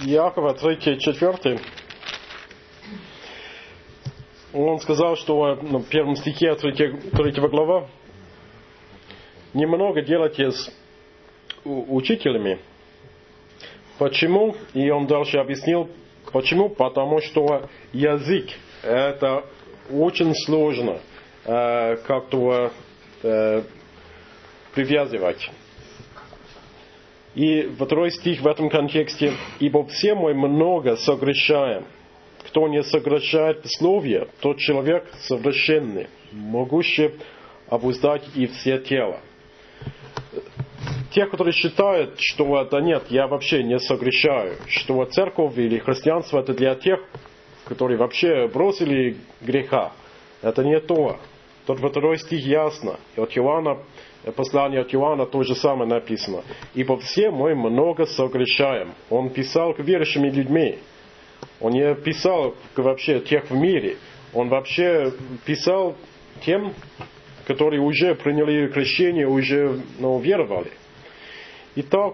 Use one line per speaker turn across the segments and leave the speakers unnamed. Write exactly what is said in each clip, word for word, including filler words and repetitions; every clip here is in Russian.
Иакова, третий, четвертый, он сказал, что ну, в первом стихе третьего глава немного делайтесь учителями. Почему? И он дальше объяснил, почему? Потому что язык это очень сложно э, как-то э, привязывать. И второй стих в этом контексте: «Ибо все мы много согрешаем. Кто не согрешает словие, тот человек совершенный, могущий обуздать и все тело». Те, которые считают, что это нет, я вообще не согрешаю, что церковь или христианство это для тех, которые вообще бросили греха. Это не то. Тот второй стих ясно. От Иоанна, послание от Иоанна то же самое написано. «Ибо все мы много согрешаем». Он писал к верующим людьми. Он не писал вообще тех в мире. Он вообще писал тем, которые уже приняли крещение, уже ну, веровали. Итак,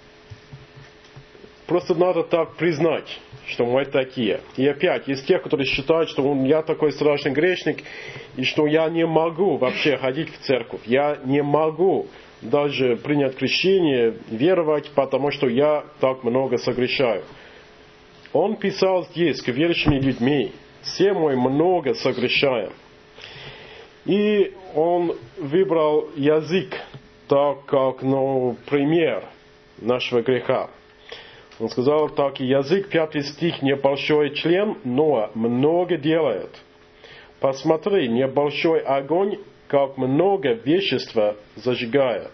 просто надо так признать, что мы такие. И опять, из тех, которые считают, что он, я такой страшный грешник, и что я не могу вообще ходить в церковь. Я не могу даже принять крещение, веровать, потому что я так много согрешаю. Он писал здесь к верующим людьми: все мы много согрешаем. И он выбрал язык так как, ну, пример нашего греха. Он сказал так: и язык, пятый стих, небольшой член, но много делает. Посмотри, небольшой огонь, как много вещества зажигает.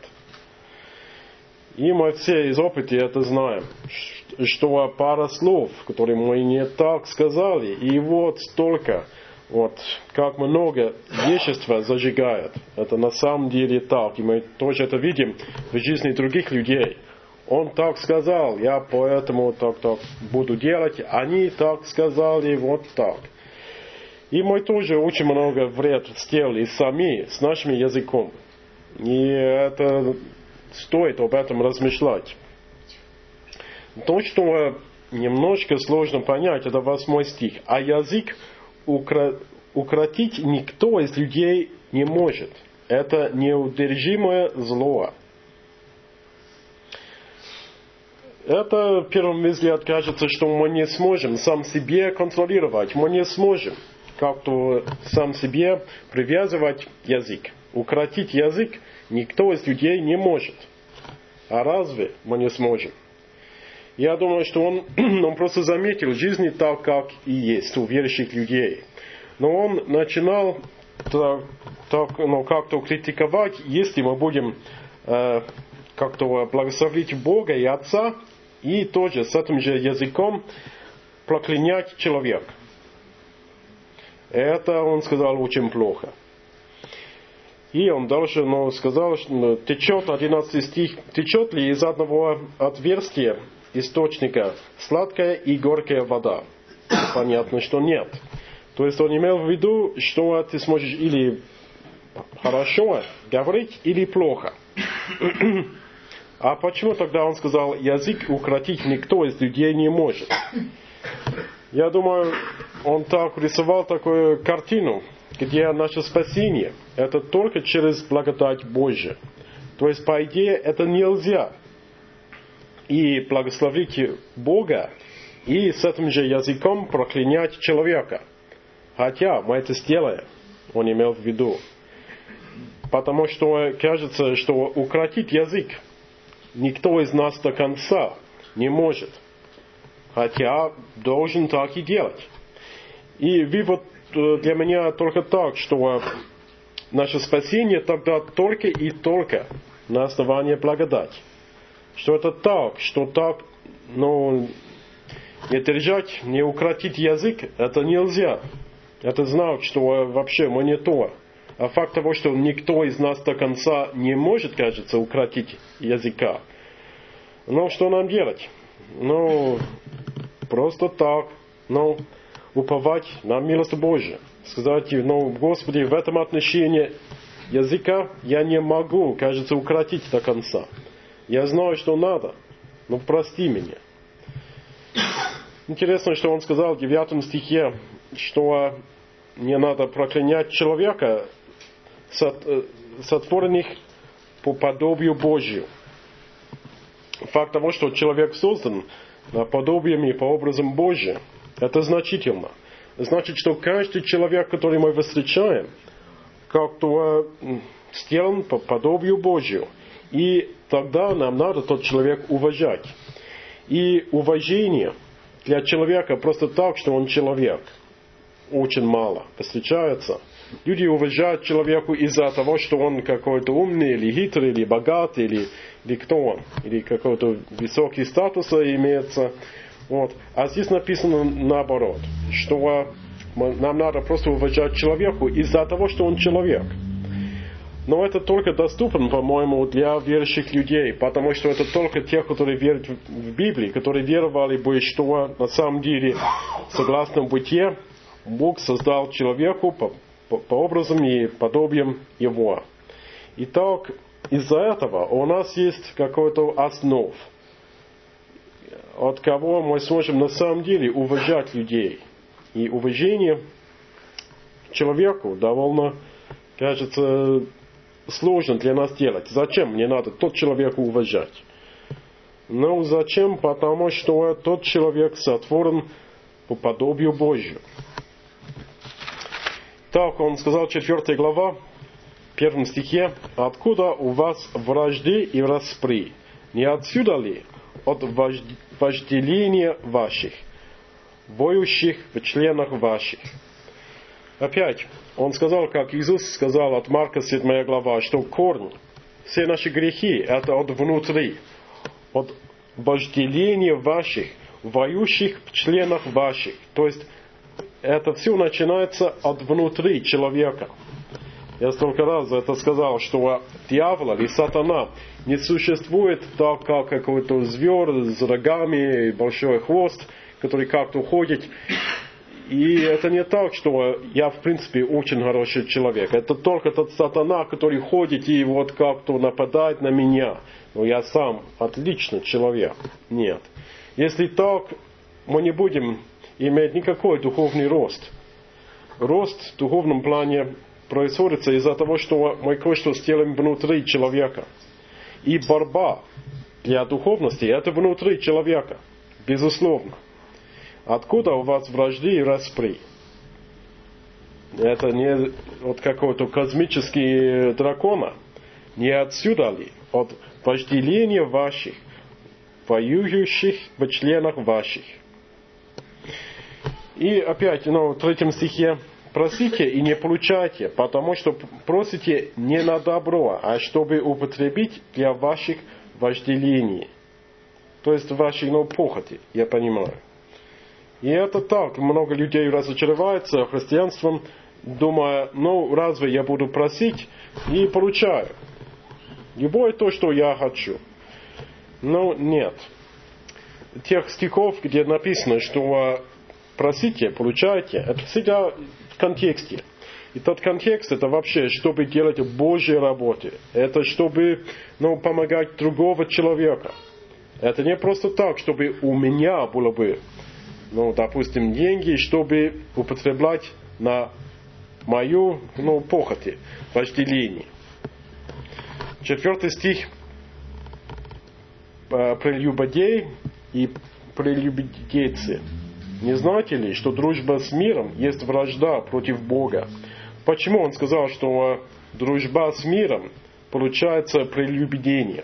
И мы все из опыта это знаем, что пара слов, которые мы не так сказали, и вот столько, вот, как много вещества зажигает. Это на самом деле так, и мы тоже это видим в жизни других людей. Он так сказал, я поэтому так-так буду делать, они так сказали, вот так. И мы тоже очень много вред сделали сами, с нашим языком. И это стоит об этом размышлять. То, что немножко сложно понять, это восьмой стих. А язык укротить никто из людей не может. Это неудержимое зло. Это, в первом взгляд, кажется, что мы не сможем сам себе контролировать. Мы не сможем как-то сам себе привязывать язык. Укротить язык никто из людей не может. А разве мы не сможем? Я думаю, что он, он просто заметил жизнь так, как и есть у верующих людей. Но он начинал так, так, ну, как-то критиковать, если мы будем э, как-то благословить Бога и Отца, и тоже с этим же языком проклинать человека. Это, он сказал, очень плохо. И он дальше ну, сказал, что течет, одиннадцатый стих, течет ли из одного отверстия источника сладкая и горькая вода? Понятно, что нет. То есть он имел в виду, что ты сможешь или хорошо говорить, или плохо. А почему тогда он сказал, язык укротить никто из людей не может? Я думаю, он так рисовал такую картину, где наше спасение это только через благодать Божию. То есть, по идее, это нельзя. И благословить Бога, и с этим же языком проклинать человека. Хотя мы это сделаем, он имел в виду. Потому что кажется, что укротить язык никто из нас до конца не может. Хотя должен так и делать. И вывод для меня только так, что наше спасение тогда только и только на основании благодати. Что это так, что так, ну, не держать, не укротить язык, это нельзя. Это знак, что вообще мы не то. А факт того, что никто из нас до конца не может, кажется, укротить языка. Ну, что нам делать? Ну, просто так. Ну, уповать на милость Божию. Сказать, ну, Господи, в этом отношении языка я не могу, кажется, укротить до конца. Я знаю, что надо, но прости меня. Интересно, что он сказал в девятом стихе, что не надо проклинать человека, сотворенных по подобию Божию. Факт того, что человек создан подобием и по образам Божьим, это значительно. Значит, что каждый человек, который мы встречаем, как-то сделан по подобию Божию. И тогда нам надо тот человек уважать. И уважение для человека просто так, что он человек, очень мало встречается. Люди уважают человека из-за того, что он какой-то умный, или хитрый, или богатый, или, или кто он, или какой-то высокий статус имеется. Вот. А здесь написано наоборот, что нам надо просто уважать человека из-за того, что он человек. Но это только доступно, по-моему, для верующих людей, потому что это только те, которые верят в Библию, которые веровали бы, что на самом деле, согласно бытие, Бог создал человеку по, по, по образам и подобием его. Итак, из-за этого у нас есть какой-то основ, от кого мы сможем на самом деле уважать людей. И уважение к человеку довольно, кажется, сложно для нас делать. Зачем мне надо тот человека уважать? Ну, зачем? Потому что тот человек сотворен по подобию Божию. Так он сказал, четвёртая глава, в первом стихе: «Откуда у вас вражды и распри? Не отсюда ли? От вожделения ваших, воющих в членах ваших». Опять, он сказал, как Иисус сказал от Марка седьмая глава, что корень, все наши грехи, это от внутри, от вожделения ваших, воющих в членах ваших. То есть, это все начинается от внутри человека. Я столько раз это сказал, что дьявол или сатана не существует так, как какой-то зверь с рогами, большой хвост, который как-то ходит. И это не так, что я, в принципе, очень хороший человек. Это только тот сатана, который ходит и вот как-то нападает на меня. Но я сам отличный человек. Нет. Если так, мы не будем иметь никакой духовный рост. Рост в духовном плане происходит из-за того, что мы кое-что сделаем внутри человека. И борьба для духовности – это внутри человека. Безусловно. Откуда у вас вражды и распри? Это не от какого-то космического дракона. Не отсюда ли? От вожделения ваших, воюющих в членах ваших. И опять, ну, в третьем стихе: «Просите и не получайте, потому что просите не на добро, а чтобы употребить для ваших вожделений». То есть вашей, ну, похоти, я понимаю. И это так. Много людей разочаровываются христианством, думая, ну, разве я буду просить и получаю. Любое то, что я хочу. Но нет. Тех стихов, где написано, что просите, получайте, это всегда в контексте. И тот контекст, это вообще, чтобы делать Божьи работы. Это чтобы, ну, помогать другого человека. Это не просто так, чтобы у меня было бы, ну, допустим, деньги, чтобы употреблять на мою, ну, похоти, вожделение. Четвертый стих. «Прелюбодей и прелюбодейцы. Не знаете ли, что дружба с миром есть вражда против Бога?» Почему он сказал, что дружба с миром получается прелюбодение?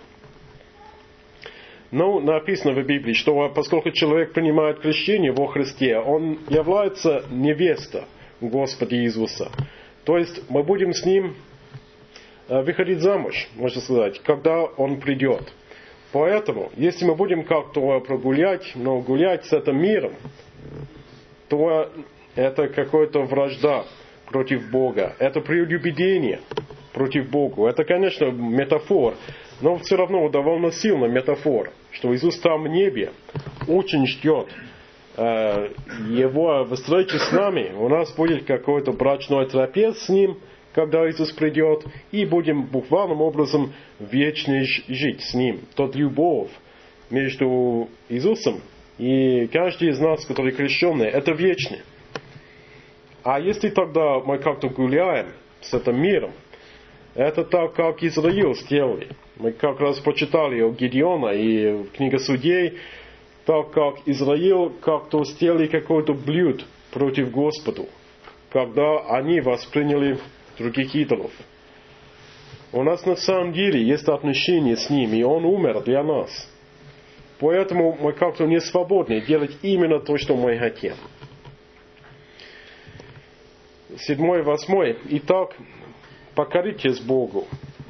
Ну, написано в Библии, что поскольку человек принимает крещение во Христе, он является невеста Господа Иисуса. То есть мы будем с ним выходить замуж, можно сказать, когда он придет. Поэтому, если мы будем как-то прогулять, но гулять с этим миром, то это какая-то вражда против Бога. Это прелюбодение против Бога. Это, конечно, метафор, но все равно довольно сильный метафор, что Иисус там в небе очень ждет э, Его встречи с нами. У нас будет какой-то брачной трапез с Ним, когда Иисус придет, и будем буквальным образом вечно жить с Ним. Тот любовь между Иисусом И каждый из нас, который крещенный, это вечный. А если тогда мы как-то гуляем с этим миром, это так, как Израиль сделали. Мы как раз почитали о Гедеона и в книге Судей, так как Израиль как-то сделали какой-то блюд против Господа, когда они восприняли других идолов. У нас на самом деле есть отношения с ним, и он умер для нас. Поэтому мы как-то не свободны делать именно то, что мы хотим. Седьмой, восьмой. Итак, покоритесь Богу.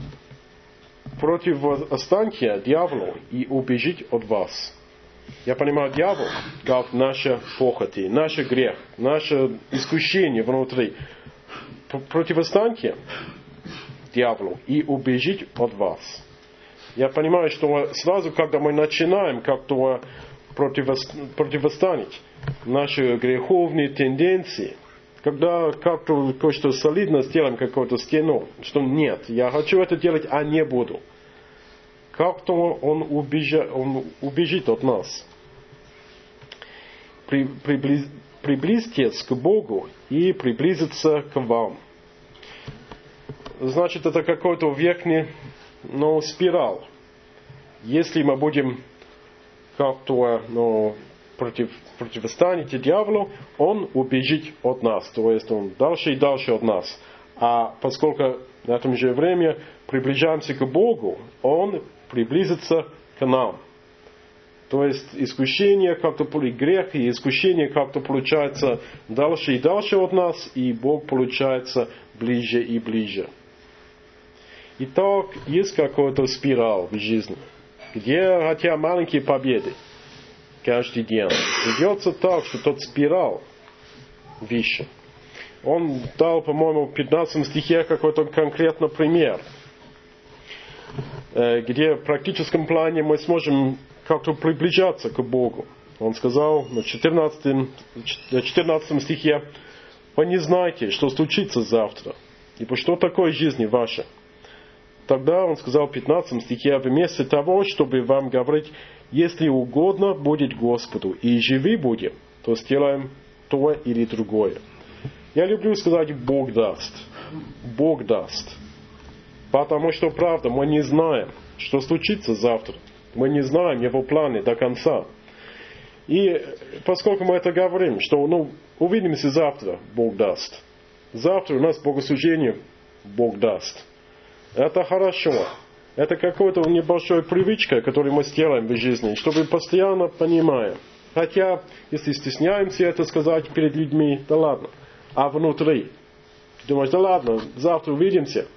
Противостаньте дьяволу и убежит от вас. Я понимаю, дьявол, как наши похоти, наш грех, наше искушение внутри. Противостаньте дьяволу и убежит от вас. Я понимаю, что сразу, когда мы начинаем как-то противостоять наши греховные тенденции, когда как-то кое-что солидно сделаем, какую-то стену, что нет, я хочу это делать, а не буду. Как-то он, убежа, он убежит от нас. При, приблиз, приблизьтесь к Богу и приблизиться к вам. Значит, это какой-то верхний, ну, спираль. Если мы будем как-то, ну, против, противостоять дьяволу, он убежит от нас. То есть он дальше и дальше от нас. А поскольку в это же время приближаемся к Богу, он приблизится к нам. То есть искушение как-то, грех и искушение как-то получается дальше и дальше от нас, и Бог получается ближе и ближе. Итак, есть какой-то спираль в жизни, где, хотя маленькие победы каждый день, идется так, что тот спираль выше. Он дал, по-моему, в пятнадцатом стихе какой-то конкретный пример, где в практическом плане мы сможем как-то приближаться к Богу. Он сказал на четырнадцатом, четырнадцатом стихе: «Вы не знаете, что случится завтра, ибо что такое жизнь ваша». Тогда он сказал в пятнадцатом стихе: «Вместо того, чтобы вам говорить, если угодно будет Господу, и живы будем, то сделаем то или другое». Я люблю сказать «Бог даст». Бог даст. Потому что, правда, мы не знаем, что случится завтра. Мы не знаем Его планы до конца. И поскольку мы это говорим, что ну, увидимся завтра, Бог даст. Завтра у нас богослужение, Бог даст. Это хорошо. Это какая-то небольшая привычка, которую мы сделаем в жизни, чтобы постоянно понимаем. Хотя, если стесняемся это сказать перед людьми, да ладно. А внутри, ты думаешь, да ладно, завтра увидимся.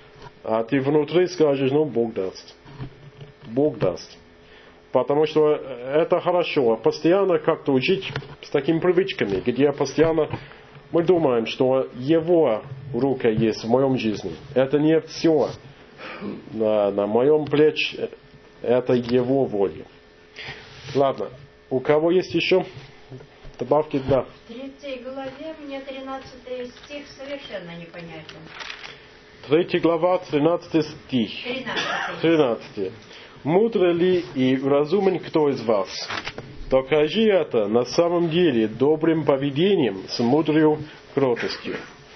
А ты внутри скажешь, ну, Бог даст. Бог даст. Потому что это хорошо. Постоянно как-то жить с такими привычками, где постоянно мы думаем, что Его рука есть в моем жизни. Это не все. На, на моем плече это Его воля. Ладно. У кого есть еще добавки? Да.
В третьей главе мне тринадцатый стих совершенно непонятен.
Третья глава, тринадцатый стих.
Тринадцатый.
Тринадцатый. «Мудро ли и разумен кто из вас? Докажи это на самом деле добрым поведением с мудрой кротостью».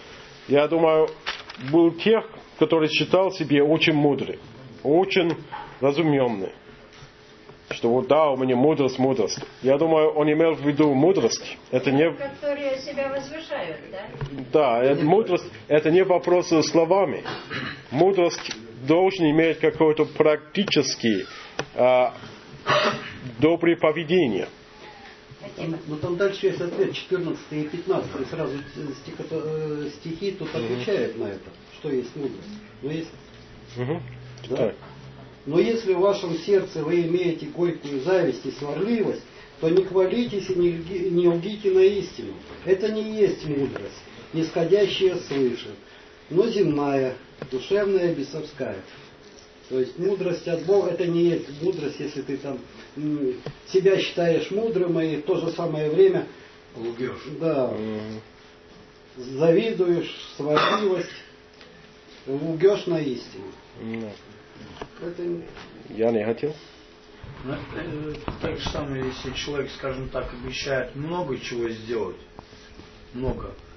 Я думаю, был тех, который считал себя очень мудрым, очень разуменным. Что вот да, у меня мудрость, мудрость. Я думаю, он имел в виду мудрость. Это не...
Которые себя возвышают, да?
Да, это, мудрость, это не вопрос словами. Мудрость должен иметь какое-то практическое а, доброе поведение.
Но ну, там дальше есть ответ, четырнадцатый и пятнадцатый. Сразу стих, стихи тут отвечают на это, что есть мудрость. Но есть...
Угу.
Да? Но если в вашем сердце вы имеете горькую зависть и сварливость, то не хвалитесь и не, лги, не лгите на истину. Это не есть мудрость, нисходящая свыше, но земная, душевная, бесовская. То есть мудрость от Бога, это не есть мудрость, если ты там м, себя считаешь мудрым и в то же самое время лгешь. Да, завидуешь, сварливость, лгешь на истину.
Mm.
Это...
Я не хотел.
Ну, э, так же самое, если человек, скажем так, обещает много чего сделать, много,